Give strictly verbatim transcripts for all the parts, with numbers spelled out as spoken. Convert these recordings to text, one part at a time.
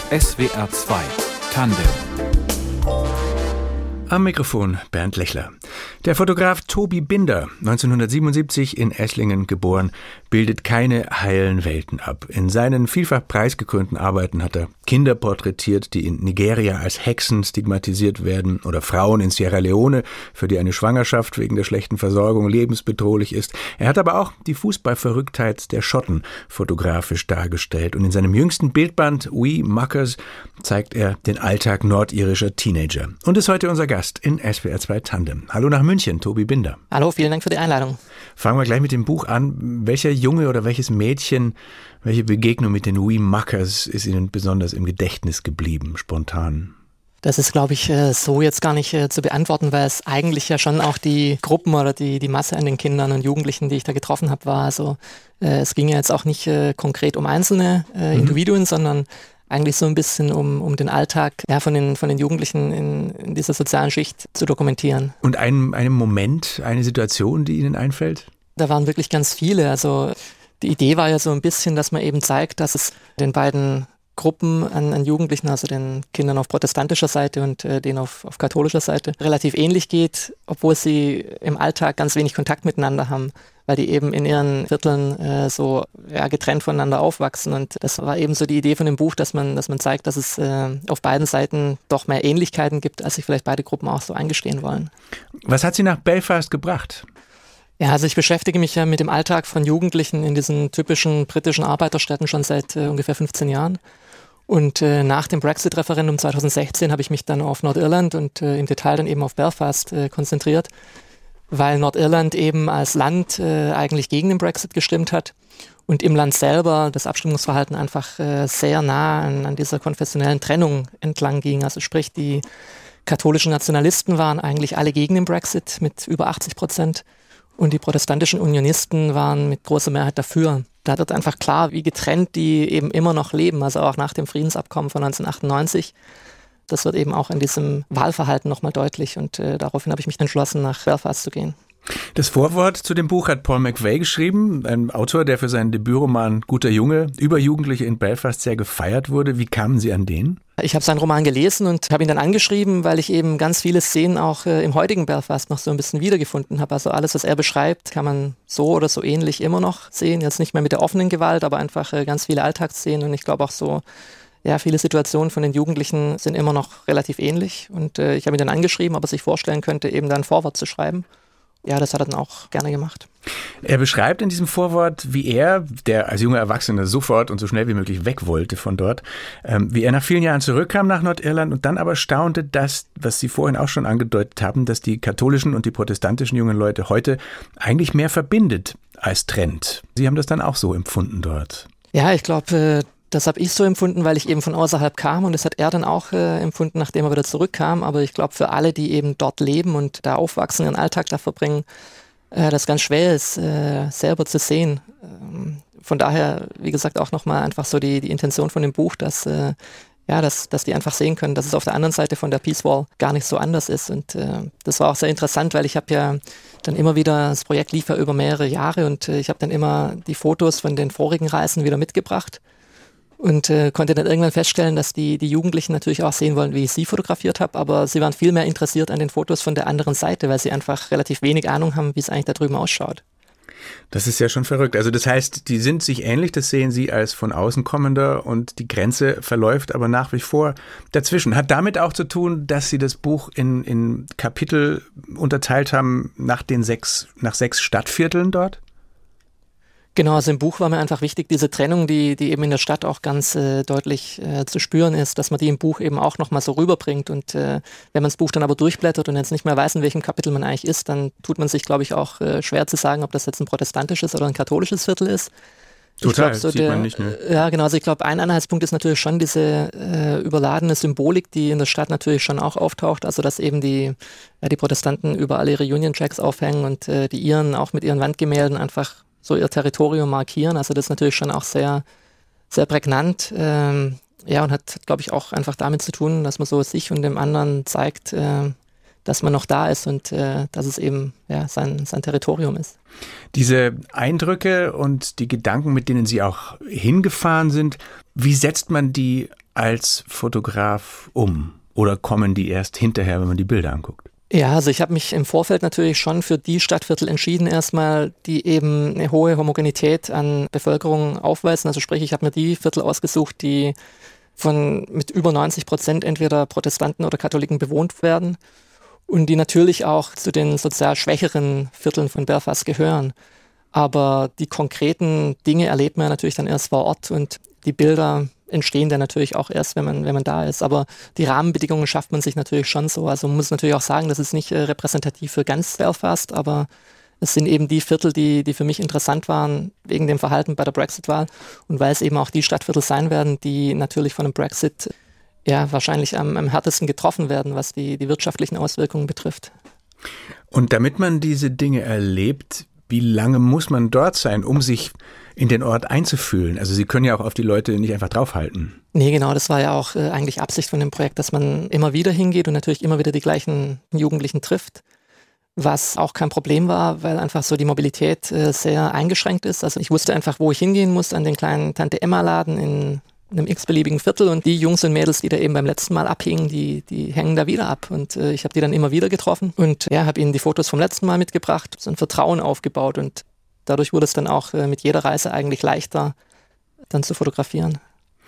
S W R zwei Tandem. Am Mikrofon Bernd Lechler. Der Fotograf Tobi Binder, neunzehnhundertsiebenundsiebzig in Esslingen geboren, bildet keine heilen Welten ab. In seinen vielfach preisgekrönten Arbeiten hat er Kinder porträtiert, die in Nigeria als Hexen stigmatisiert werden, oder Frauen in Sierra Leone, für die eine Schwangerschaft wegen der schlechten Versorgung lebensbedrohlich ist. Er hat aber auch die Fußballverrücktheit der Schotten fotografisch dargestellt. Und in seinem jüngsten Bildband We Muckers zeigt er den Alltag nordirischer Teenager. Und ist heute unser Gast in S W R zwei Tandem. Hallo nach München, Tobi Binder. Hallo, vielen Dank für die Einladung. Fangen wir gleich mit dem Buch an. Welcher Junge oder welches Mädchen, welche Begegnung mit den We Muckers ist Ihnen besonders im Gedächtnis geblieben, spontan? Das ist, glaube ich, so jetzt gar nicht zu beantworten, weil es eigentlich ja schon auch die Gruppen oder die, die Masse an den Kindern und Jugendlichen, die ich da getroffen habe, war. Also äh, es ging ja jetzt auch nicht äh, konkret um einzelne äh, mhm. Individuen, sondern eigentlich so ein bisschen um, um den Alltag ja, von, den, von den Jugendlichen in, in dieser sozialen Schicht zu dokumentieren. Und einen, einen Moment, eine Situation, die Ihnen einfällt? Da waren wirklich ganz viele. Also die Idee war ja so ein bisschen, dass man eben zeigt, dass es den beiden Gruppen an, an Jugendlichen, also den Kindern auf protestantischer Seite und äh, denen auf, auf katholischer Seite, relativ ähnlich geht, obwohl sie im Alltag ganz wenig Kontakt miteinander haben, weil die eben in ihren Vierteln äh, so ja, getrennt voneinander aufwachsen. Und das war eben so die Idee von dem Buch, dass man, dass man zeigt, dass es äh, auf beiden Seiten doch mehr Ähnlichkeiten gibt, als sich vielleicht beide Gruppen auch so eingestehen wollen. Was hat Sie nach Belfast gebracht? Ja, also ich beschäftige mich ja mit dem Alltag von Jugendlichen in diesen typischen britischen Arbeiterstädten schon seit äh, ungefähr fünfzehn Jahren. Und äh, nach dem Brexit-Referendum zweitausendsechzehn habe ich mich dann auf Nordirland und äh, im Detail dann eben auf Belfast äh, konzentriert, weil Nordirland eben als Land äh, eigentlich gegen den Brexit gestimmt hat und im Land selber das Abstimmungsverhalten einfach äh, sehr nah an, an dieser konfessionellen Trennung entlang ging. Also sprich, die katholischen Nationalisten waren eigentlich alle gegen den Brexit mit über achtzig Prozent und die protestantischen Unionisten waren mit großer Mehrheit dafür. Da wird einfach klar, wie getrennt die eben immer noch leben, also auch nach dem Friedensabkommen von neunzehnhundertachtundneunzig. Das wird eben auch in diesem Wahlverhalten nochmal deutlich und äh, daraufhin habe ich mich entschlossen, nach Belfast zu gehen. Das Vorwort zu dem Buch hat Paul McVeigh geschrieben, ein Autor, der für seinen Debütroman Guter Junge über Jugendliche in Belfast sehr gefeiert wurde. Wie kamen Sie an den? Ich habe seinen Roman gelesen und habe ihn dann angeschrieben, weil ich eben ganz viele Szenen auch äh, im heutigen Belfast noch so ein bisschen wiedergefunden habe. Also alles, was er beschreibt, kann man so oder so ähnlich immer noch sehen. Jetzt nicht mehr mit der offenen Gewalt, aber einfach äh, ganz viele Alltagsszenen und ich glaube auch so, ja, viele Situationen von den Jugendlichen sind immer noch relativ ähnlich. Und äh, ich habe ihn dann angeschrieben, ob er sich vorstellen könnte, eben dann ein Vorwort zu schreiben. Ja, das hat er dann auch gerne gemacht. Er beschreibt in diesem Vorwort, wie er, der als junger Erwachsener sofort und so schnell wie möglich weg wollte von dort, ähm, wie er nach vielen Jahren zurückkam nach Nordirland und dann aber staunte, dass, was Sie vorhin auch schon angedeutet haben, dass die katholischen und die protestantischen jungen Leute heute eigentlich mehr verbindet als trennt. Sie haben das dann auch so empfunden dort. Ja, ich glaube, das habe ich so empfunden, weil ich eben von außerhalb kam und das hat er dann auch äh, empfunden, nachdem er wieder zurückkam. Aber ich glaube, für alle, die eben dort leben und da aufwachsen, ihren Alltag da verbringen, äh, das ganz schwer ist, äh, selber zu sehen. Ähm, von daher, wie gesagt, auch nochmal einfach so die, die Intention von dem Buch, dass, äh, ja, dass, dass die einfach sehen können, dass es auf der anderen Seite von der Peace Wall gar nicht so anders ist. Und äh, das war auch sehr interessant, weil ich habe ja dann immer wieder, das Projekt lief ja über mehrere Jahre und äh, ich habe dann immer die Fotos von den vorigen Reisen wieder mitgebracht. Und äh, konnte dann irgendwann feststellen, dass die, die Jugendlichen natürlich auch sehen wollen, wie ich sie fotografiert habe, aber sie waren viel mehr interessiert an den Fotos von der anderen Seite, weil sie einfach relativ wenig Ahnung haben, wie es eigentlich da drüben ausschaut. Das ist ja schon verrückt. Also das heißt, die sind sich ähnlich, das sehen Sie als von außen kommender und die Grenze verläuft aber nach wie vor dazwischen. Hat damit auch zu tun, dass Sie das Buch in, in Kapitel unterteilt haben nach den sechs, nach sechs Stadtvierteln dort? Genau, also im Buch war mir einfach wichtig, diese Trennung, die, die eben in der Stadt auch ganz äh, deutlich äh, zu spüren ist, dass man die im Buch eben auch nochmal so rüberbringt. Und äh, wenn man das Buch dann aber durchblättert und jetzt nicht mehr weiß, in welchem Kapitel man eigentlich ist, dann tut man sich, glaube ich, auch äh, schwer zu sagen, ob das jetzt ein protestantisches oder ein katholisches Viertel ist. Total, ich glaub, so sieht der, man nicht mehr. Ja, genau, also ich glaube, ein Anhaltspunkt ist natürlich schon diese äh, überladene Symbolik, die in der Stadt natürlich schon auch auftaucht. Also dass eben die, ja, die Protestanten überall ihre Union Jacks aufhängen und äh, die Iren auch mit ihren Wandgemälden einfach so ihr Territorium markieren. Also das ist natürlich schon auch sehr, sehr prägnant. Ähm, ja, und hat, glaube ich, auch einfach damit zu tun, dass man so sich und dem anderen zeigt, äh, dass man noch da ist und äh, dass es eben ja, sein, sein Territorium ist. Diese Eindrücke und die Gedanken, mit denen Sie auch hingefahren sind, wie setzt man die als Fotograf um? Oder kommen die erst hinterher, wenn man die Bilder anguckt? Ja, also ich habe mich im Vorfeld natürlich schon für die Stadtviertel entschieden erstmal, die eben eine hohe Homogenität an Bevölkerung aufweisen. Also sprich, ich habe mir die Viertel ausgesucht, die von mit über neunzig Prozent entweder Protestanten oder Katholiken bewohnt werden und die natürlich auch zu den sozial schwächeren Vierteln von Belfast gehören. Aber die konkreten Dinge erlebt man natürlich dann erst vor Ort und die Bilder entstehen dann natürlich auch erst, wenn man, wenn man da ist. Aber die Rahmenbedingungen schafft man sich natürlich schon so. Also man muss natürlich auch sagen, das ist nicht äh, repräsentativ für ganz Belfast, aber es sind eben die Viertel, die, die für mich interessant waren, wegen dem Verhalten bei der Brexit-Wahl und weil es eben auch die Stadtviertel sein werden, die natürlich von dem Brexit ja wahrscheinlich am, am härtesten getroffen werden, was die, die wirtschaftlichen Auswirkungen betrifft. Und damit man diese Dinge erlebt, wie lange muss man dort sein, um sich in den Ort einzufühlen? Also Sie können ja auch auf die Leute nicht einfach draufhalten. Nee, genau, das war ja auch äh, eigentlich Absicht von dem Projekt, dass man immer wieder hingeht und natürlich immer wieder die gleichen Jugendlichen trifft. Was auch kein Problem war, weil einfach so die Mobilität äh, sehr eingeschränkt ist. Also ich wusste einfach, wo ich hingehen muss, an den kleinen Tante-Emma-Laden in einem x-beliebigen Viertel und die Jungs und Mädels, die da eben beim letzten Mal abhingen, die, die hängen da wieder ab und äh, ich habe die dann immer wieder getroffen und ja, habe ihnen die Fotos vom letzten Mal mitgebracht, so ein Vertrauen aufgebaut und dadurch wurde es dann auch äh, mit jeder Reise eigentlich leichter, dann zu fotografieren.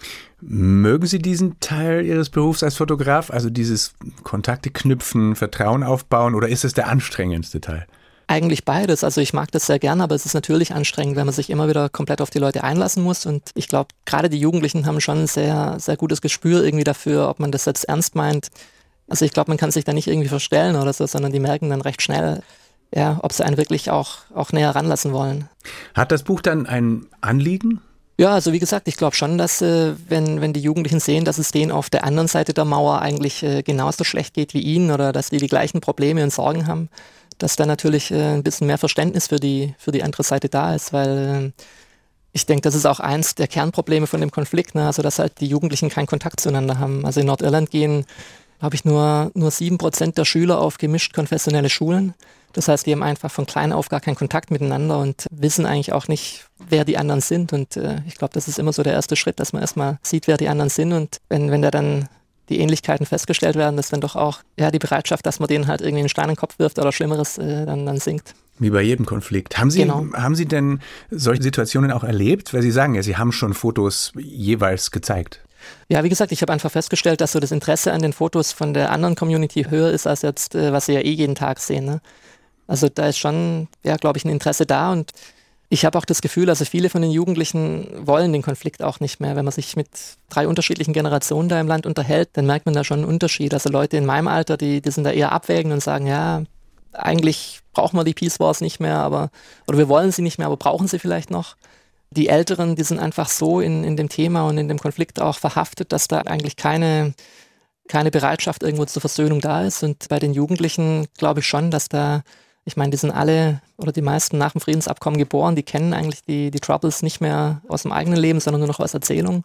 Mögen Sie diesen Teil Ihres Berufs als Fotograf, also dieses Kontakte knüpfen, Vertrauen aufbauen, oder ist es der anstrengendste Teil? Eigentlich beides. Also ich mag das sehr gerne, aber es ist natürlich anstrengend, wenn man sich immer wieder komplett auf die Leute einlassen muss. Und ich glaube, gerade die Jugendlichen haben schon ein sehr, sehr gutes Gespür irgendwie dafür, ob man das jetzt ernst meint. Also ich glaube, man kann sich da nicht irgendwie verstellen oder so, sondern die merken dann recht schnell, ja, ob sie einen wirklich auch, auch näher ranlassen wollen. Hat das Buch dann ein Anliegen? Ja, also wie gesagt, ich glaube schon, dass äh, wenn, wenn die Jugendlichen sehen, dass es denen auf der anderen Seite der Mauer eigentlich äh, genauso schlecht geht wie ihnen oder dass die die gleichen Probleme und Sorgen haben, dass da natürlich äh, ein bisschen mehr Verständnis für die, für die andere Seite da ist, weil äh, ich denke, das ist auch eins der Kernprobleme von dem Konflikt, ne? Also dass halt die Jugendlichen keinen Kontakt zueinander haben. Also in Nordirland gehen, habe ich nur, nur sieben Prozent der Schüler auf gemischt konfessionelle Schulen. Das heißt, die haben einfach von klein auf gar keinen Kontakt miteinander und wissen eigentlich auch nicht, wer die anderen sind. Und äh, ich glaube, das ist immer so der erste Schritt, dass man erstmal sieht, wer die anderen sind. Und wenn, wenn da dann die Ähnlichkeiten festgestellt werden, dass dann doch auch ja die Bereitschaft, dass man denen halt irgendwie einen Stein in den Kopf wirft oder Schlimmeres, äh, dann, dann sinkt. Wie bei jedem Konflikt. Haben Sie, genau. haben Sie denn solche Situationen auch erlebt? Weil Sie sagen ja, Sie haben schon Fotos jeweils gezeigt. Ja, wie gesagt, ich habe einfach festgestellt, dass so das Interesse an den Fotos von der anderen Community höher ist, als jetzt, äh, was Sie ja eh jeden Tag sehen, ne? Also da ist schon, ja, glaube ich, ein Interesse da und ich habe auch das Gefühl, also viele von den Jugendlichen wollen den Konflikt auch nicht mehr. Wenn man sich mit drei unterschiedlichen Generationen da im Land unterhält, dann merkt man da schon einen Unterschied. Also Leute in meinem Alter, die, die sind da eher abwägend und sagen, ja, eigentlich brauchen wir die Peace Wars nicht mehr, aber oder wir wollen sie nicht mehr, aber brauchen sie vielleicht noch. Die Älteren, die sind einfach so in, in dem Thema und in dem Konflikt auch verhaftet, dass da eigentlich keine, keine Bereitschaft irgendwo zur Versöhnung da ist. Und bei den Jugendlichen glaube ich schon, dass da Ich meine, die sind alle oder die meisten nach dem Friedensabkommen geboren, die kennen eigentlich die, die Troubles nicht mehr aus dem eigenen Leben, sondern nur noch aus Erzählung.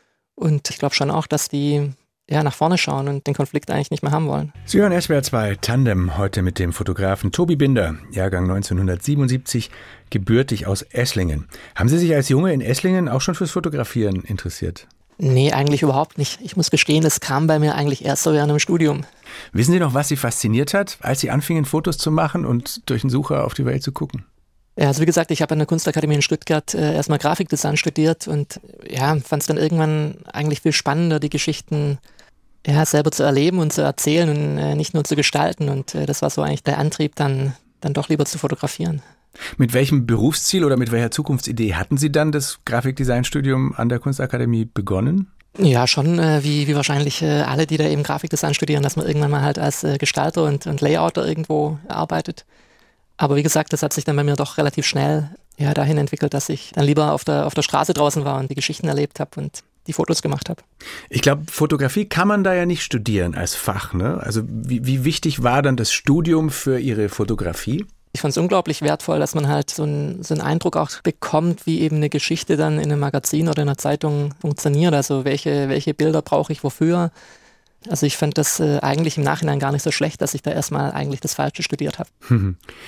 Und ich glaube schon auch, dass die ja nach vorne schauen und den Konflikt eigentlich nicht mehr haben wollen. Sie hören S W R zwei Tandem heute mit dem Fotografen Toby Binder, Jahrgang neunzehnhundertsiebenundsiebzig, gebürtig aus Esslingen. Haben Sie sich als Junge in Esslingen auch schon fürs Fotografieren interessiert? Nee, eigentlich überhaupt nicht. Ich muss gestehen, das kam bei mir eigentlich erst so während dem Studium. Wissen Sie noch, was Sie fasziniert hat, als Sie anfingen, Fotos zu machen und durch den Sucher auf die Welt zu gucken? Ja, also wie gesagt, ich habe an der Kunstakademie in Stuttgart äh, erstmal Grafikdesign studiert und ja, fand es dann irgendwann eigentlich viel spannender, die Geschichten ja, selber zu erleben und zu erzählen und äh, nicht nur zu gestalten. Und äh, das war so eigentlich der Antrieb, dann, dann doch lieber zu fotografieren. Mit welchem Berufsziel oder mit welcher Zukunftsidee hatten Sie dann das Grafikdesignstudium an der Kunstakademie begonnen? Ja, schon äh, wie, wie wahrscheinlich äh, alle, die da eben Grafikdesign studieren, dass man irgendwann mal halt als äh, Gestalter und, und Layouter irgendwo arbeitet. Aber wie gesagt, das hat sich dann bei mir doch relativ schnell ja, dahin entwickelt, dass ich dann lieber auf der, auf der Straße draußen war und die Geschichten erlebt habe und die Fotos gemacht habe. Ich glaube, Fotografie kann man da ja nicht studieren als Fach, ne? Also wie, wie wichtig war dann das Studium für Ihre Fotografie? Ich fand es unglaublich wertvoll, dass man halt so, ein, so einen Eindruck auch bekommt, wie eben eine Geschichte dann in einem Magazin oder in einer Zeitung funktioniert. Also welche, welche Bilder brauche ich wofür. Also ich fand das äh, eigentlich im Nachhinein gar nicht so schlecht, dass ich da erstmal eigentlich das Falsche studiert habe.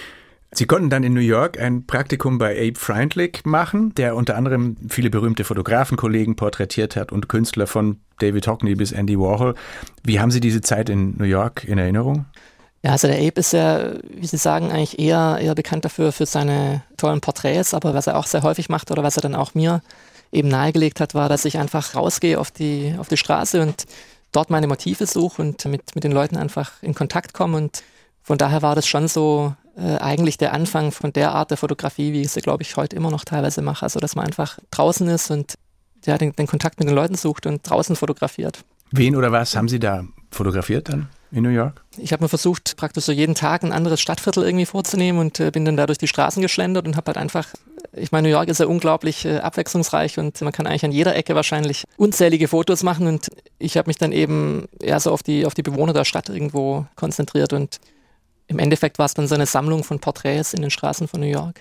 Sie konnten dann in New York ein Praktikum bei Abe Freindlich machen, der unter anderem viele berühmte Fotografenkollegen porträtiert hat und Künstler von David Hockney bis Andy Warhol. Wie haben Sie diese Zeit in New York in Erinnerung? Ja, also der Abe ist ja, wie Sie sagen, eigentlich eher, eher bekannt dafür für seine tollen Porträts, aber was er auch sehr häufig macht oder was er dann auch mir eben nahegelegt hat, war, dass ich einfach rausgehe auf die, auf die Straße und dort meine Motive suche und mit, mit den Leuten einfach in Kontakt komme. Und von daher war das schon so äh, eigentlich der Anfang von der Art der Fotografie, wie ich sie, glaube ich, heute immer noch teilweise mache. Also, dass man einfach draußen ist und ja, den, den Kontakt mit den Leuten sucht und draußen fotografiert. Wen oder was haben Sie da fotografiert dann in New York? Ich habe mir versucht, praktisch so jeden Tag ein anderes Stadtviertel irgendwie vorzunehmen und äh, bin dann da durch die Straßen geschlendert und habe halt einfach, ich meine, New York ist ja unglaublich äh, abwechslungsreich und man kann eigentlich an jeder Ecke wahrscheinlich unzählige Fotos machen und ich habe mich dann eben eher so auf die, auf die Bewohner der Stadt irgendwo konzentriert und im Endeffekt war es dann so eine Sammlung von Porträts in den Straßen von New York.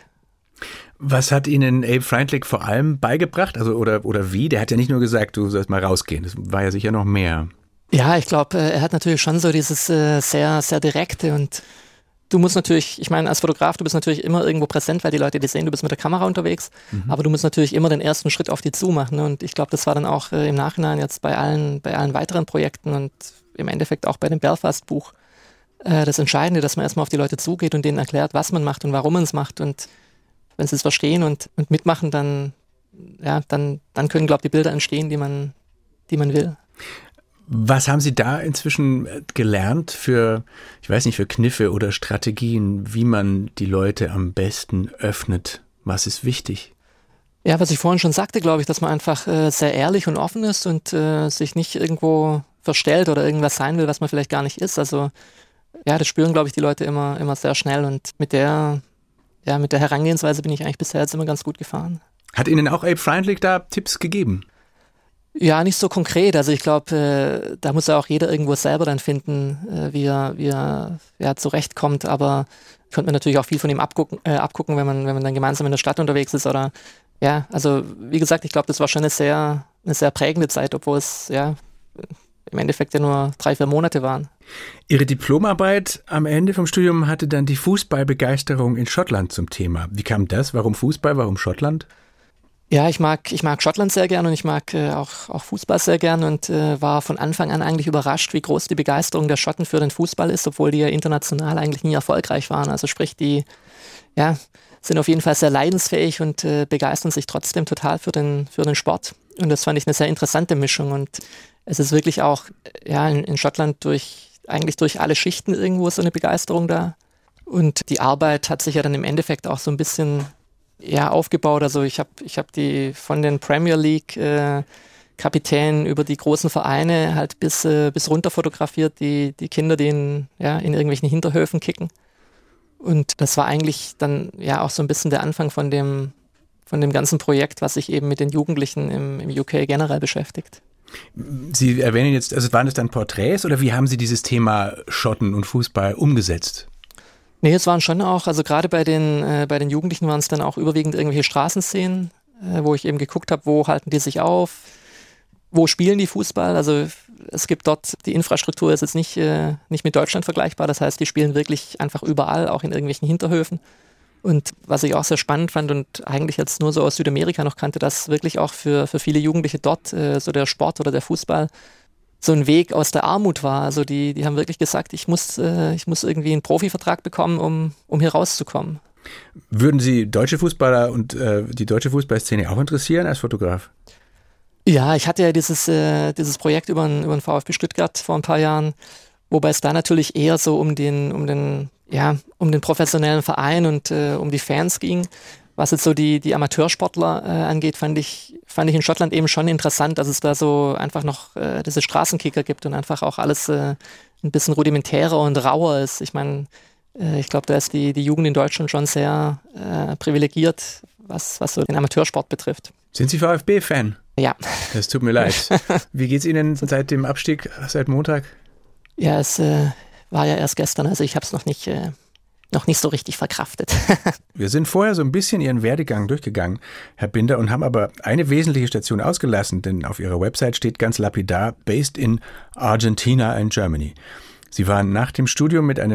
Was hat Ihnen Abe Freindlich vor allem beigebracht? Also oder, oder wie? Der hat ja nicht nur gesagt, du sollst mal rausgehen. Das war ja sicher noch mehr. Ja, ich glaube, er hat natürlich schon so dieses äh, sehr, sehr direkte und du musst natürlich, ich meine, als Fotograf, du bist natürlich immer irgendwo präsent, weil die Leute dich sehen, du bist mit der Kamera unterwegs, mhm. aber du musst natürlich immer den ersten Schritt auf die zu machen. Ne? Und ich glaube, das war dann auch äh, im Nachhinein jetzt bei allen, bei allen weiteren Projekten und im Endeffekt auch bei dem Belfast-Buch äh, das Entscheidende, dass man erstmal auf die Leute zugeht und denen erklärt, was man macht und warum man es macht. Und wenn sie es verstehen und, und mitmachen, dann, ja, dann, dann können, glaube ich, die Bilder entstehen, die man, die man will. Was haben Sie da inzwischen gelernt für, ich weiß nicht, für Kniffe oder Strategien, wie man die Leute am besten öffnet? Was ist wichtig? Ja, was ich vorhin schon sagte, glaube ich, dass man einfach äh, sehr ehrlich und offen ist und äh, sich nicht irgendwo verstellt oder irgendwas sein will, was man vielleicht gar nicht ist. Also ja, das spüren, glaube ich, die Leute immer, immer sehr schnell und mit der, ja, mit der Herangehensweise bin ich eigentlich bisher jetzt immer ganz gut gefahren. Hat Ihnen auch Abe Freindlich da Tipps gegeben? Ja, nicht so konkret. Also ich glaube, äh, da muss ja auch jeder irgendwo selber dann finden, äh, wie er, wie er ja, zurechtkommt. Aber könnte man natürlich auch viel von ihm abgucken, äh, abgucken, wenn man, wenn man dann gemeinsam in der Stadt unterwegs ist. Oder ja, also wie gesagt, ich glaube, das war schon eine sehr, eine sehr prägende Zeit, obwohl es ja im Endeffekt ja nur drei, vier Monate waren. Ihre Diplomarbeit am Ende vom Studium hatte dann die Fußballbegeisterung in Schottland zum Thema. Wie kam das? Warum Fußball? Warum Schottland? Ja, ich mag, ich mag Schottland sehr gern und ich mag äh, auch, auch Fußball sehr gern und äh, war von Anfang an eigentlich überrascht, wie groß die Begeisterung der Schotten für den Fußball ist, obwohl die ja international eigentlich nie erfolgreich waren. Also sprich, die ja, sind auf jeden Fall sehr leidensfähig und äh, begeistern sich trotzdem total für den, für den Sport. Und das fand ich eine sehr interessante Mischung und es ist wirklich auch ja, in, in Schottland durch, eigentlich durch alle Schichten irgendwo so eine Begeisterung da. Und die Arbeit hat sich ja dann im Endeffekt auch so ein bisschen ja, aufgebaut. Also ich habe ich hab die von den Premier League äh, Kapitänen über die großen Vereine halt bis, äh, bis runter fotografiert, die, die Kinder, die in, ja, in irgendwelchen Hinterhöfen kicken. Und das war eigentlich dann ja auch so ein bisschen der Anfang von dem, von dem ganzen Projekt, was sich eben mit den Jugendlichen im, im U K generell beschäftigt. Sie erwähnen jetzt, also waren es dann Porträts oder wie haben Sie dieses Thema Schotten und Fußball umgesetzt? Nee, es waren schon auch, also gerade bei den, äh, bei den Jugendlichen waren es dann auch überwiegend irgendwelche Straßenszenen, äh, wo ich eben geguckt habe, wo halten die sich auf, wo spielen die Fußball. Also es gibt dort, die Infrastruktur ist jetzt nicht, äh, nicht mit Deutschland vergleichbar, das heißt, die spielen wirklich einfach überall, auch in irgendwelchen Hinterhöfen. Und was ich auch sehr spannend fand und eigentlich jetzt nur so aus Südamerika noch kannte, dass wirklich auch für, für viele Jugendliche dort äh, so der Sport oder der Fußball so ein Weg aus der Armut war. Also die, die haben wirklich gesagt, ich muss, äh, ich muss irgendwie einen Profivertrag bekommen, um, um hier rauszukommen. Würden Sie deutsche Fußballer und äh, die deutsche Fußballszene auch interessieren als Fotograf? Ja, ich hatte ja dieses, äh, dieses Projekt über den, über den VfB Stuttgart vor ein paar Jahren, wobei es da natürlich eher so um den, um den, ja, um den professionellen Verein und äh, um die Fans ging. Was jetzt so die, die Amateursportler äh, angeht, fand ich, fand ich in Schottland eben schon interessant, dass es da so einfach noch äh, diese Straßenkicker gibt und einfach auch alles äh, ein bisschen rudimentärer und rauer ist. Ich meine, äh, ich glaube, da ist die, die Jugend in Deutschland schon sehr äh, privilegiert, was, was so den Amateursport betrifft. Sind Sie VfB-Fan? Ja. Das tut mir leid. Wie geht's Ihnen seit dem Abstieg, seit Montag? Ja, es äh, war ja erst gestern, also ich habe es noch nicht... Äh, noch nicht so richtig verkraftet. Wir sind vorher so ein bisschen Ihren Werdegang durchgegangen, Herr Binder, und haben aber eine wesentliche Station ausgelassen, denn auf Ihrer Website steht ganz lapidar, based in Argentina and Germany. Sie waren nach dem Studium mit einem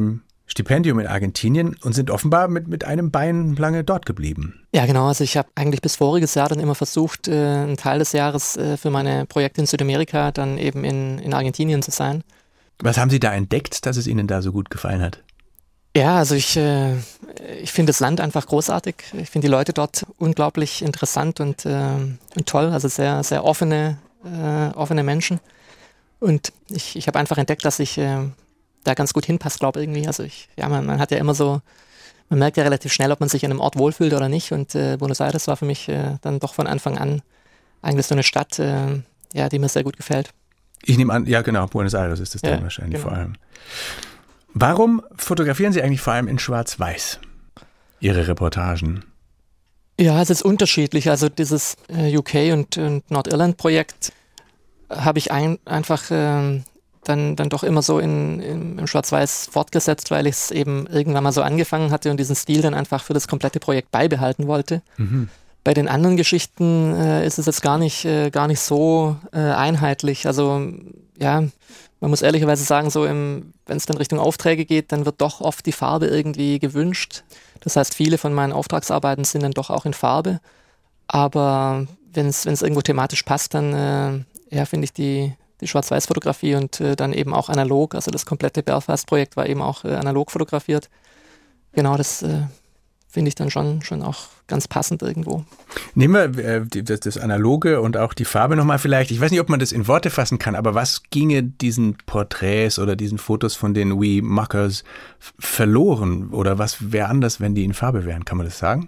Stipendium in Argentinien und sind offenbar mit, mit einem Bein lange dort geblieben. Ja, genau. Also ich habe eigentlich bis voriges Jahr dann immer versucht, äh, einen Teil des Jahres äh, für meine Projekte in Südamerika dann eben in, in Argentinien zu sein. Was haben Sie da entdeckt, dass es Ihnen da so gut gefallen hat? Ja, also ich, äh, ich finde das Land einfach großartig. Ich finde die Leute dort unglaublich interessant und, äh, und toll. Also sehr, sehr offene, äh, offene Menschen. Und ich, ich habe einfach entdeckt, dass ich äh, da ganz gut hinpasst, glaube ich irgendwie. Also ich, ja, man, man hat ja immer so, man merkt ja relativ schnell, ob man sich an einem Ort wohlfühlt oder nicht. Und äh, Buenos Aires war für mich äh, dann doch von Anfang an eigentlich so eine Stadt, äh, ja, die mir sehr gut gefällt. Ich nehme an, ja genau, Buenos Aires ist das dann ja, wahrscheinlich genau. Vor allem. Warum fotografieren Sie eigentlich vor allem in Schwarz-Weiß Ihre Reportagen? Ja, es ist unterschiedlich. Also dieses äh, U K und, und Nordirland-Projekt habe ich ein, einfach äh, dann, dann doch immer so in, in, im Schwarz-Weiß fortgesetzt, weil ich es eben irgendwann mal so angefangen hatte und diesen Stil dann einfach für das komplette Projekt beibehalten wollte. Mhm. Bei den anderen Geschichten äh, ist es jetzt gar nicht, äh, gar nicht so äh, einheitlich. Also ja, man muss ehrlicherweise sagen, so wenn es dann Richtung Aufträge geht, dann wird doch oft die Farbe irgendwie gewünscht. Das heißt, viele von meinen Auftragsarbeiten sind dann doch auch in Farbe. Aber wenn es irgendwo thematisch passt, dann äh, ja, finde ich die, die Schwarz-Weiß-Fotografie und äh, dann eben auch analog. Also das komplette Belfast-Projekt war eben auch äh, analog fotografiert. Genau, das äh, finde ich dann schon, schon auch ganz passend irgendwo. Nehmen wir äh, das, das Analoge und auch die Farbe nochmal vielleicht. Ich weiß nicht, ob man das in Worte fassen kann, aber was ginge diesen Porträts oder diesen Fotos von den Wee Muckers verloren? Oder was wäre anders, wenn die in Farbe wären? Kann man das sagen?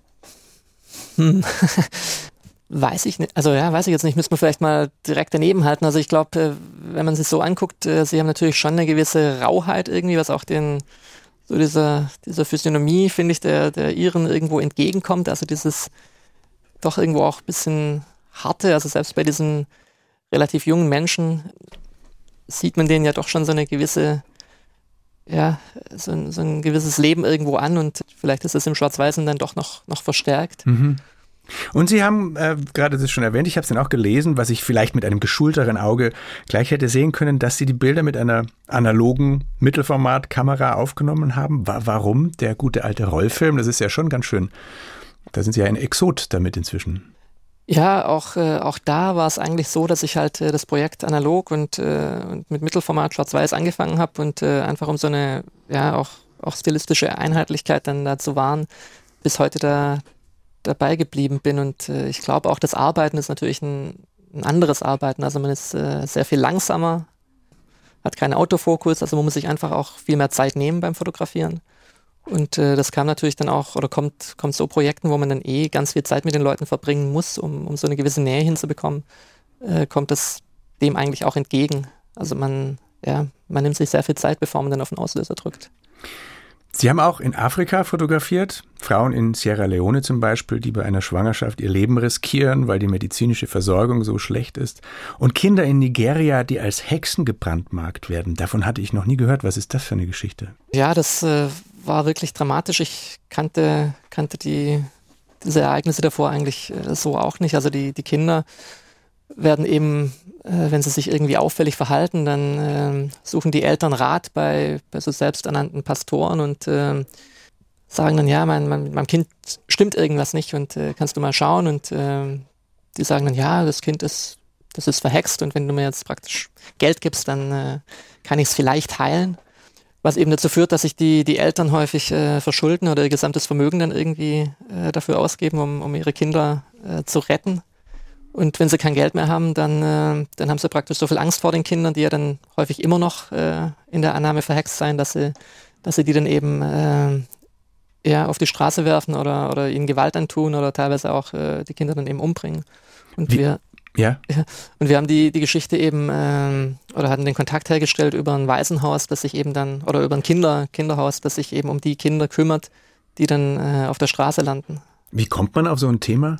Hm. Weiß ich nicht. Also ja, weiß ich jetzt nicht. Müssen wir vielleicht mal direkt daneben halten. Also ich glaube, wenn man sich so anguckt, sie haben natürlich schon eine gewisse Rauheit irgendwie, was auch den so dieser, dieser Physiognomie, finde ich, der, der Iren irgendwo entgegenkommt. Also dieses doch irgendwo auch ein bisschen harte, also selbst bei diesen relativ jungen Menschen sieht man denen ja doch schon so eine gewisse, ja, so ein, so ein gewisses Leben irgendwo an und vielleicht ist es im Schwarz-Weißen dann doch noch, noch verstärkt. Mhm. Und Sie haben äh, gerade das schon erwähnt, ich habe es dann auch gelesen, was ich vielleicht mit einem geschulteren Auge gleich hätte sehen können, dass Sie die Bilder mit einer analogen Mittelformatkamera aufgenommen haben. Wa- warum? Der gute alte Rollfilm, das ist ja schon ganz schön. Da sind Sie ja ein Exot damit inzwischen. Ja, auch, äh, auch da war es eigentlich so, dass ich halt äh, das Projekt analog und, äh, und mit Mittelformat Schwarz-Weiß angefangen habe und äh, einfach um so eine, ja, auch, auch stilistische Einheitlichkeit dann da zu wahren, bis heute da dabei geblieben bin und äh, ich glaube auch das Arbeiten ist natürlich ein, ein anderes Arbeiten, also man ist äh, sehr viel langsamer, hat keinen Autofokus, also man muss sich einfach auch viel mehr Zeit nehmen beim Fotografieren und äh, das kam natürlich dann auch oder kommt, kommt so Projekten, wo man dann eh ganz viel Zeit mit den Leuten verbringen muss, um, um so eine gewisse Nähe hinzubekommen, äh, kommt das dem eigentlich auch entgegen, also man, ja, man nimmt sich sehr viel Zeit, bevor man dann auf den Auslöser drückt. Sie haben auch in Afrika fotografiert, Frauen in Sierra Leone zum Beispiel, die bei einer Schwangerschaft ihr Leben riskieren, weil die medizinische Versorgung so schlecht ist. Und Kinder in Nigeria, die als Hexen gebrandmarkt werden. Davon hatte ich noch nie gehört. Was ist das für eine Geschichte? Ja, das äh, war wirklich dramatisch. Ich kannte, kannte die, diese Ereignisse davor eigentlich äh, so auch nicht. Also die, die Kinder werden eben, äh, wenn sie sich irgendwie auffällig verhalten, dann äh, suchen die Eltern Rat bei, bei so selbsternannten Pastoren und äh, sagen dann, ja, mein, mein, meinem Kind stimmt irgendwas nicht und äh, kannst du mal schauen und äh, die sagen dann, ja, das Kind ist, das ist verhext und wenn du mir jetzt praktisch Geld gibst, dann äh, kann ich es vielleicht heilen. Was eben dazu führt, dass sich die, die Eltern häufig äh, verschulden oder ihr gesamtes Vermögen dann irgendwie äh, dafür ausgeben, um, um ihre Kinder äh, zu retten. Und wenn sie kein Geld mehr haben, dann, äh, dann haben sie praktisch so viel Angst vor den Kindern, die ja dann häufig immer noch äh, in der Annahme verhext sein, dass sie, dass sie die dann eben äh, ja, auf die Straße werfen oder, oder ihnen Gewalt antun oder teilweise auch äh, die Kinder dann eben umbringen. Und Wie? wir Ja. ja, und wir haben die, die Geschichte eben ähm, oder hatten den Kontakt hergestellt über ein Waisenhaus, das sich eben dann, oder über ein Kinder, Kinderhaus, das sich eben um die Kinder kümmert, die dann äh, auf der Straße landen. Wie kommt man auf so ein Thema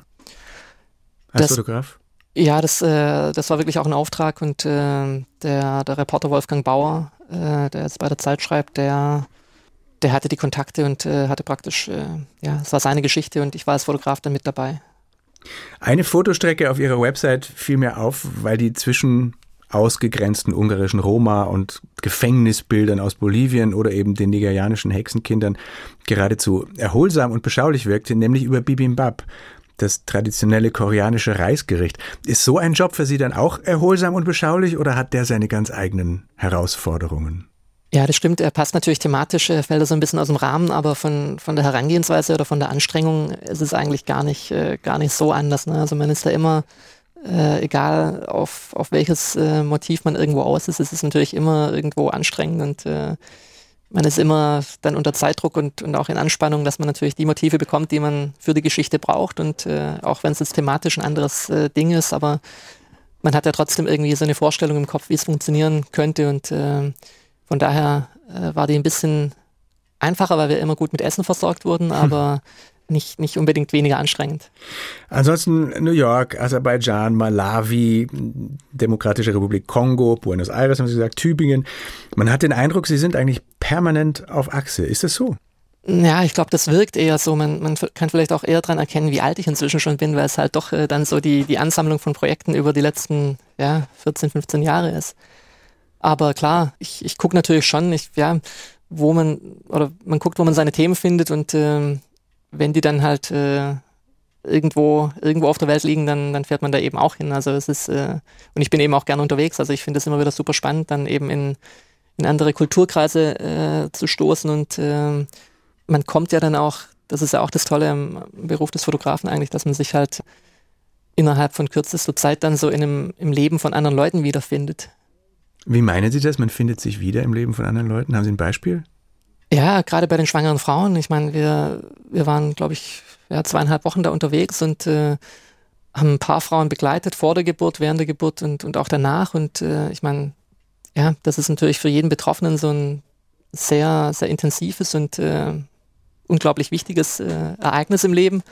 als das, Fotograf? Ja, das, äh, das war wirklich auch ein Auftrag und äh, der, der Reporter Wolfgang Bauer, äh, der jetzt bei der Zeit schreibt, der, der hatte die Kontakte und äh, hatte praktisch, äh, ja, es war seine Geschichte und ich war als Fotograf dann mit dabei. Eine Fotostrecke auf Ihrer Website fiel mir auf, weil die zwischen ausgegrenzten ungarischen Roma und Gefängnisbildern aus Bolivien oder eben den nigerianischen Hexenkindern geradezu erholsam und beschaulich wirkte, nämlich über Bibimbap, das traditionelle koreanische Reisgericht. Ist so ein Job für Sie dann auch erholsam und beschaulich oder hat der seine ganz eigenen Herausforderungen? Ja, das stimmt. Er passt natürlich thematisch, er fällt da so ein bisschen aus dem Rahmen, aber von, von der Herangehensweise oder von der Anstrengung ist es eigentlich gar nicht, äh, gar nicht so anders. Ne? Also man ist da immer, äh, egal auf, auf welches äh, Motiv man irgendwo aus ist, es ist natürlich immer irgendwo anstrengend und äh, man ist immer dann unter Zeitdruck und, und auch in Anspannung, dass man natürlich die Motive bekommt, die man für die Geschichte braucht und äh, auch wenn es jetzt thematisch ein anderes äh, Ding ist, aber man hat ja trotzdem irgendwie so eine Vorstellung im Kopf, wie es funktionieren könnte und äh, von daher äh, war die ein bisschen einfacher, weil wir immer gut mit Essen versorgt wurden, aber hm. nicht, nicht unbedingt weniger anstrengend. Ansonsten New York, Aserbaidschan, Malawi, Demokratische Republik Kongo, Buenos Aires, haben Sie gesagt, Tübingen. Man hat den Eindruck, Sie sind eigentlich permanent auf Achse. Ist das so? Ja, ich glaube, das wirkt eher so. Man, man kann vielleicht auch eher daran erkennen, wie alt ich inzwischen schon bin, weil es halt doch äh, dann so die, die Ansammlung von Projekten über die letzten ja, vierzehn, fünfzehn Jahre ist. Aber klar, ich, ich gucke natürlich schon, ich, ja, wo man, oder man guckt, wo man seine Themen findet und äh, wenn die dann halt äh, irgendwo, irgendwo auf der Welt liegen, dann, dann fährt man da eben auch hin. Also es ist, äh, und ich bin eben auch gerne unterwegs, also ich finde es immer wieder super spannend, dann eben in, in andere Kulturkreise äh, zu stoßen und äh, man kommt ja dann auch, das ist ja auch das Tolle am Beruf des Fotografen eigentlich, dass man sich halt innerhalb von kürzester Zeit dann so in einem, im Leben von anderen Leuten wiederfindet. Wie meinen Sie das? Man findet sich wieder im Leben von anderen Leuten? Haben Sie ein Beispiel? Ja, gerade bei den schwangeren Frauen. Ich meine, wir, wir waren, glaube ich, ja, zweieinhalb Wochen da unterwegs und äh, haben ein paar Frauen begleitet, vor der Geburt, während der Geburt und, und auch danach. Und äh, ich meine, ja, das ist natürlich für jeden Betroffenen so ein sehr, sehr intensives und äh, unglaublich wichtiges äh, Ereignis im Leben.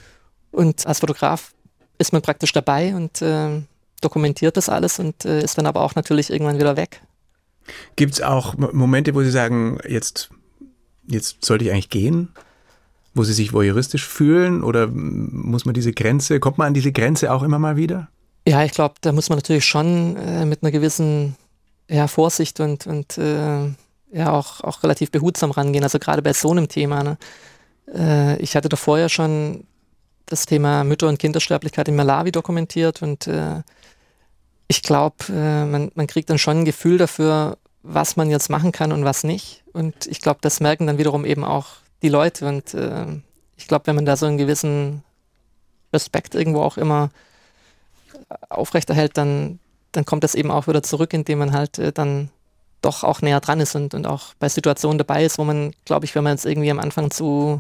Und als Fotograf ist man praktisch dabei und äh, dokumentiert das alles und äh, ist dann aber auch natürlich irgendwann wieder weg. Gibt es auch Momente, wo Sie sagen, jetzt, jetzt sollte ich eigentlich gehen? Wo Sie sich voyeuristisch fühlen? Oder muss man diese Grenze, kommt man an diese Grenze auch immer mal wieder? Ja, ich glaube, da muss man natürlich schon äh, mit einer gewissen ja, Vorsicht und, und äh, ja auch, auch relativ behutsam rangehen. Also gerade bei so einem Thema. Ne? Äh, ich hatte davor ja schon das Thema Mütter- und Kindersterblichkeit in Malawi dokumentiert und äh, ich glaube, äh, man, man kriegt dann schon ein Gefühl dafür, was man jetzt machen kann und was nicht. Und ich glaube, das merken dann wiederum eben auch die Leute. Und äh, ich glaube, wenn man da so einen gewissen Respekt irgendwo auch immer aufrechterhält, dann, dann kommt das eben auch wieder zurück, indem man halt äh, dann doch auch näher dran ist und, und auch bei Situationen dabei ist, wo man, glaube ich, wenn man jetzt irgendwie am Anfang zu,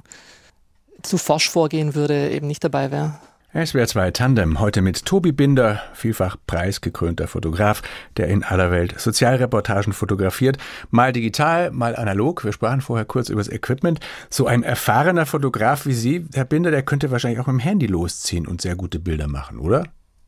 zu forsch vorgehen würde, eben nicht dabei wäre. S W R zwei Tandem, heute mit Tobi Binder, vielfach preisgekrönter Fotograf, der in aller Welt Sozialreportagen fotografiert, mal digital, mal analog. Wir sprachen vorher kurz über das Equipment. So ein erfahrener Fotograf wie Sie, Herr Binder, der könnte wahrscheinlich auch mit dem Handy losziehen und sehr gute Bilder machen, oder?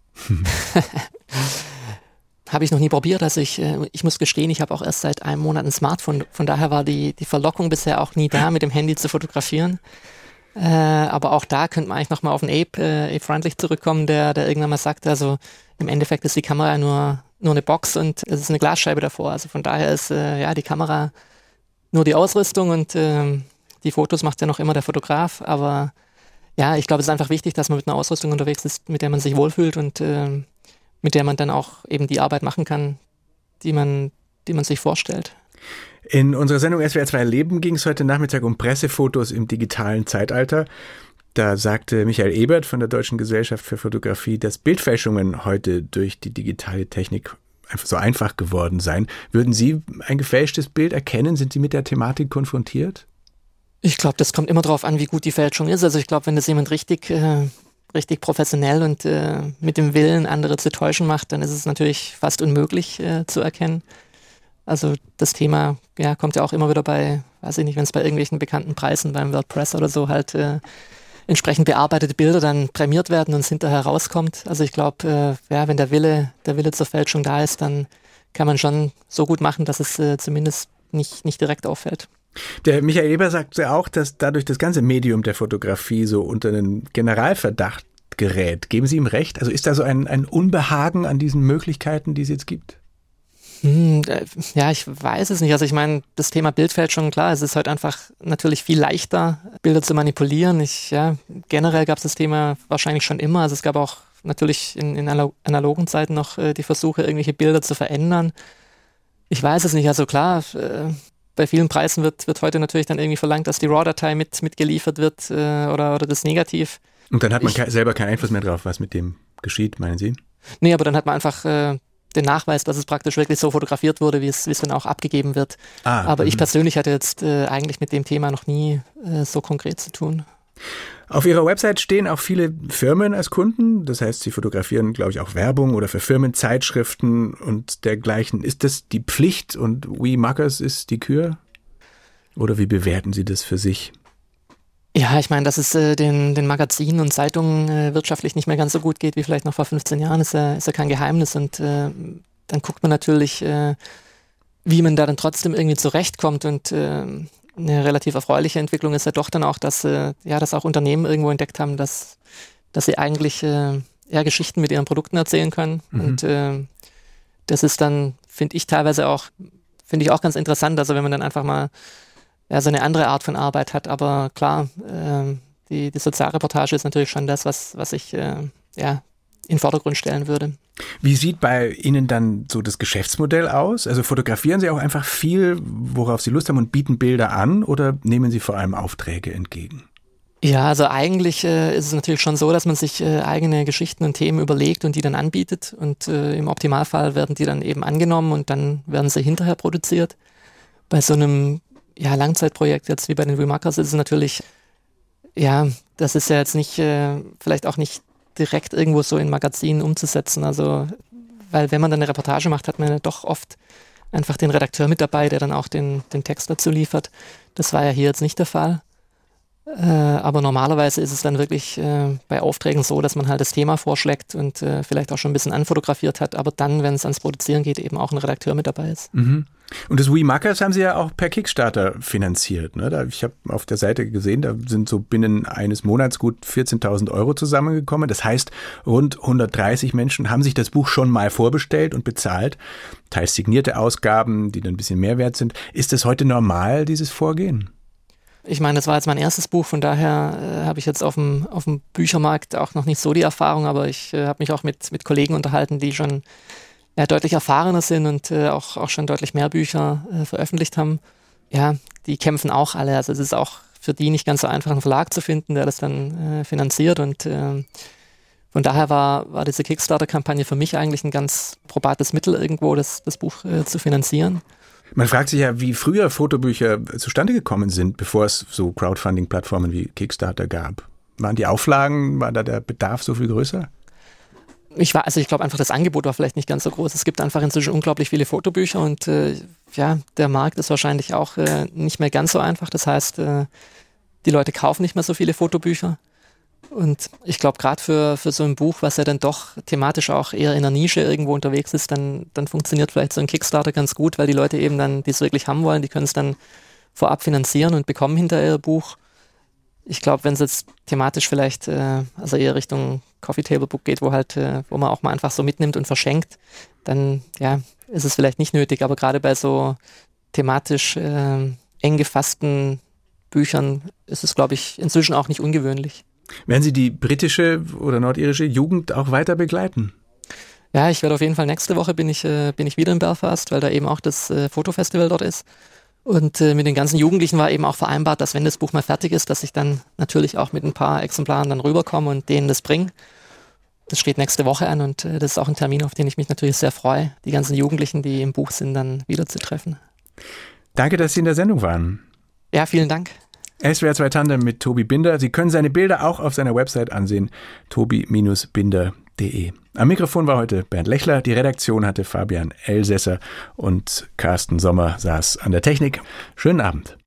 Habe ich noch nie probiert. Also ich, ich muss gestehen, ich habe auch erst seit einem Monat ein Smartphone. Von daher war die, die Verlockung bisher auch nie da, mit dem Handy zu fotografieren. Äh, aber auch da könnte man eigentlich nochmal auf den Ape, äh, Ape Freundlich zurückkommen, der, der irgendwann mal sagte, also im Endeffekt ist die Kamera nur, nur eine Box und es ist eine Glasscheibe davor. Also von daher ist äh, ja die Kamera nur die Ausrüstung und äh, die Fotos macht ja noch immer der Fotograf. Aber ja, ich glaube, es ist einfach wichtig, dass man mit einer Ausrüstung unterwegs ist, mit der man sich wohlfühlt und äh, mit der man dann auch eben die Arbeit machen kann, die man, die man sich vorstellt. In unserer Sendung S W R zwei Leben ging es heute Nachmittag um Pressefotos im digitalen Zeitalter. Da sagte Michael Ebert von der Deutschen Gesellschaft für Fotografie, dass Bildfälschungen heute durch die digitale Technik einfach so einfach geworden seien. Würden Sie ein gefälschtes Bild erkennen? Sind Sie mit der Thematik konfrontiert? Ich glaube, das kommt immer darauf an, wie gut die Fälschung ist. Also ich glaube, wenn das jemand richtig, äh, richtig professionell und äh, mit dem Willen, andere zu täuschen macht, dann ist es natürlich fast unmöglich äh, zu erkennen. Also das Thema ja, kommt ja auch immer wieder bei, weiß ich nicht, wenn es bei irgendwelchen bekannten Preisen, beim World Press oder so halt äh, entsprechend bearbeitete Bilder dann prämiert werden und es hinterher rauskommt. Also ich glaube, äh, ja, wenn der Wille, der Wille zur Fälschung da ist, dann kann man schon so gut machen, dass es äh, zumindest nicht, nicht direkt auffällt. Der Michael Eber sagte auch, dass dadurch das ganze Medium der Fotografie so unter einen Generalverdacht gerät. Geben Sie ihm recht? Also ist da so ein, ein Unbehagen an diesen Möglichkeiten, die es jetzt gibt? Hm, äh, ja, ich weiß es nicht. Also ich meine, das Thema Bildfeld schon klar. Es ist heute einfach natürlich viel leichter, Bilder zu manipulieren. Ich, ja, generell gab es das Thema wahrscheinlich schon immer. Also es gab auch natürlich in, in analogen Zeiten noch äh, die Versuche, irgendwelche Bilder zu verändern. Ich weiß es nicht. Also klar, äh, bei vielen Preisen wird, wird heute natürlich dann irgendwie verlangt, dass die RAW-Datei mit, mitgeliefert wird äh, oder, oder das Negativ. Und dann hat man ich, ke- selber keinen Einfluss mehr drauf, was mit dem geschieht, meinen Sie? Nee, aber dann hat man einfach äh, den Nachweis, dass es praktisch wirklich so fotografiert wurde, wie es, wie es dann auch abgegeben wird. Ah, aber ich persönlich hatte jetzt äh, eigentlich mit dem Thema noch nie äh, so konkret zu tun. Auf Ihrer Website stehen auch viele Firmen als Kunden. Das heißt, Sie fotografieren, glaube ich, auch Werbung oder für Firmen, Zeitschriften und dergleichen. Ist das die Pflicht und We Makers ist die Kür? Oder wie bewerten Sie das für sich? Ja, ich meine, dass es äh, den, den Magazinen und Zeitungen äh, wirtschaftlich nicht mehr ganz so gut geht wie vielleicht noch vor fünfzehn Jahren, ist ja, ist ja kein Geheimnis. Und äh, dann guckt man natürlich, äh, wie man da dann trotzdem irgendwie zurechtkommt. Und äh, eine relativ erfreuliche Entwicklung ist ja doch dann auch, dass, äh, ja, dass auch Unternehmen irgendwo entdeckt haben, dass, dass sie eigentlich äh, ja, Geschichten mit ihren Produkten erzählen können. Mhm. Und äh, das ist dann, finde ich teilweise auch, finde ich auch ganz interessant. Also wenn man dann einfach mal ja, so eine andere Art von Arbeit hat, aber klar, äh, die, die Sozialreportage ist natürlich schon das, was, was ich äh, ja, in den Vordergrund stellen würde. Wie sieht bei Ihnen dann so das Geschäftsmodell aus? Also fotografieren Sie auch einfach viel, worauf Sie Lust haben und bieten Bilder an oder nehmen Sie vor allem Aufträge entgegen? Ja, also eigentlich äh, ist es natürlich schon so, dass man sich äh, eigene Geschichten und Themen überlegt und die dann anbietet und äh, im Optimalfall werden die dann eben angenommen und dann werden sie hinterher produziert. Bei so einem ja, Langzeitprojekt jetzt wie bei den We Makers ist es natürlich, ja, das ist ja jetzt nicht, äh, vielleicht auch nicht direkt irgendwo so in Magazinen umzusetzen, also, weil wenn man dann eine Reportage macht, hat man ja doch oft einfach den Redakteur mit dabei, der dann auch den, den Text dazu liefert. Das war ja hier jetzt nicht der Fall. Äh, aber normalerweise ist es dann wirklich äh, bei Aufträgen so, dass man halt das Thema vorschlägt und äh, vielleicht auch schon ein bisschen anfotografiert hat, aber dann, wenn es ans Produzieren geht, eben auch ein Redakteur mit dabei ist. Mhm. Und das We Makers haben Sie ja auch per Kickstarter finanziert. Ne? Da, ich habe auf der Seite gesehen, da sind so binnen eines Monats gut vierzehntausend Euro zusammengekommen. Das heißt, rund hundertdreißig Menschen haben sich das Buch schon mal vorbestellt und bezahlt. Teils signierte Ausgaben, die dann ein bisschen mehr wert sind. Ist das heute normal, dieses Vorgehen? Ich meine, das war jetzt mein erstes Buch, von daher äh, habe ich jetzt auf dem, auf dem Büchermarkt auch noch nicht so die Erfahrung, aber ich äh, habe mich auch mit, mit Kollegen unterhalten, die schon ja, deutlich erfahrener sind und äh, auch, auch schon deutlich mehr Bücher äh, veröffentlicht haben. Ja, die kämpfen auch alle. Also es ist auch für die nicht ganz so einfach, einen Verlag zu finden, der das dann äh, finanziert. Und äh, von daher war, war diese Kickstarter-Kampagne für mich eigentlich ein ganz probates Mittel, irgendwo das, das Buch äh, zu finanzieren. Man fragt sich ja, wie früher Fotobücher zustande gekommen sind, bevor es so Crowdfunding-Plattformen wie Kickstarter gab. Waren die Auflagen, war da der Bedarf so viel größer? Ich war, also ich glaube einfach, das Angebot war vielleicht nicht ganz so groß. Es gibt einfach inzwischen unglaublich viele Fotobücher und äh, ja, der Markt ist wahrscheinlich auch äh, nicht mehr ganz so einfach. Das heißt, äh, die Leute kaufen nicht mehr so viele Fotobücher. Und ich glaube, gerade für, für so ein Buch, was ja dann doch thematisch auch eher in der Nische irgendwo unterwegs ist, dann, dann funktioniert vielleicht so ein Kickstarter ganz gut, weil die Leute eben dann, die es wirklich haben wollen, die können es dann vorab finanzieren und bekommen hinterher ihr Buch. Ich glaube, wenn es jetzt thematisch vielleicht, äh, also eher Richtung Coffee Table Book geht, wo halt, äh, wo man auch mal einfach so mitnimmt und verschenkt, dann ja, ist es vielleicht nicht nötig. Aber gerade bei so thematisch äh, eng gefassten Büchern ist es, glaube ich, inzwischen auch nicht ungewöhnlich. Werden Sie die britische oder nordirische Jugend auch weiter begleiten? Ja, ich werde auf jeden Fall nächste Woche bin ich, äh, bin ich wieder in Belfast, weil da eben auch das äh, Fotofestival dort ist. Und äh, mit den ganzen Jugendlichen war eben auch vereinbart, dass wenn das Buch mal fertig ist, dass ich dann natürlich auch mit ein paar Exemplaren dann rüberkomme und denen das bringe. Das steht nächste Woche an und äh, das ist auch ein Termin, auf den ich mich natürlich sehr freue, die ganzen Jugendlichen, die im Buch sind, dann wiederzutreffen. Danke, dass Sie in der Sendung waren. Ja, vielen Dank. S W R zwei Tandem mit Tobi Binder. Sie können seine Bilder auch auf seiner Website ansehen, tobi Binder punkt de. Am Mikrofon war heute Bernd Lechler, die Redaktion hatte Fabian Elsässer und Carsten Sommer saß an der Technik. Schönen Abend.